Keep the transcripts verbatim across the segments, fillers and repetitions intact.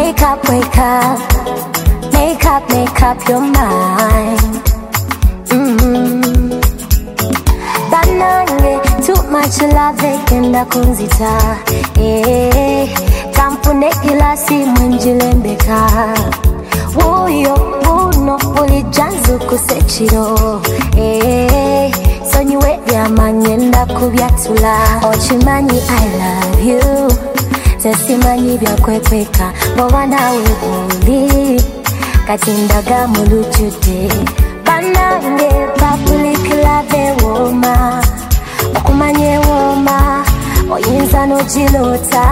Wake up, wake up, make up, make up your mind. Mm-hmm. Banange, too much love ekenda kunzita. Eh, kampune ilasi mwenjilembeka. Woyo, uno, uli janzu kusechiro. Eh, so nywe ya manyenda kubyatula. Ochimanyi, I love you. Tesimanyi bya kwekweka boba nawe buli katindaga mulujude banange public love woma okumanye woma oyinza nogilota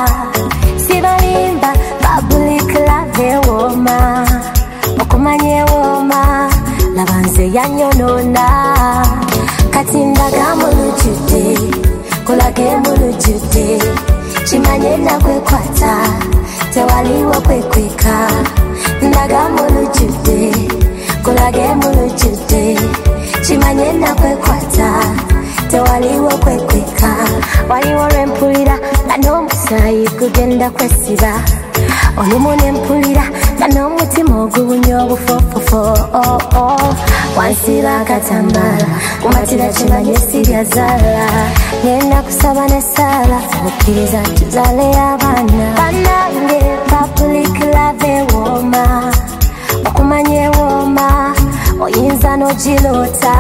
sibalimba public love woma okumanye woma labanze yanyonona katindaga mulujude kulage mulujude chimanye na kwekwata tewaliwo kwekweka ndaga mulujude kulage mulujude chimanye na kwekwata tewaliwo kwekweka waliwo rempulira ngano musayi kugenda kwesiba olumune mpulira ngano mutima ogubunyo obufofofo oh, oh. Wansira katambala kumatira chimanye sirya zala ngenda kusaba ne sala mukiriza tuzale abana banange public love woma okumanye woma oyinza nogilota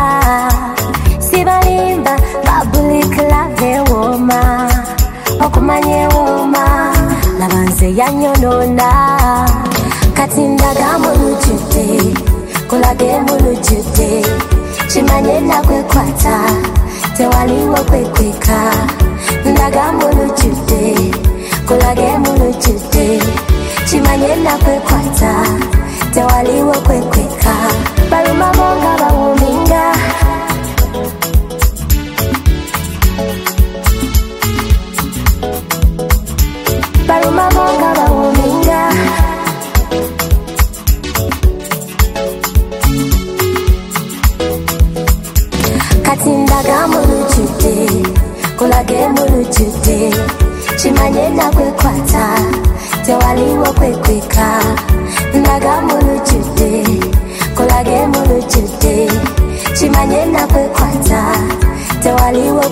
sibalimba public love woma okumanye woma labanze yanyonona katindaga mulujude kulage mulujude chimanye na kwekwata tewaliwo kwekweka ndaga mulujude kulage mulujude chimanye na kwekwata tewaliwo kwekweka baluma monga bawuminga baluma monga bawuminga katindaga mulujude kulage mulujude chimanye na kwekwata tewaliwo kwekweka ndaga mulujude kulage mulujude chimanye na kwekwata tewaliwo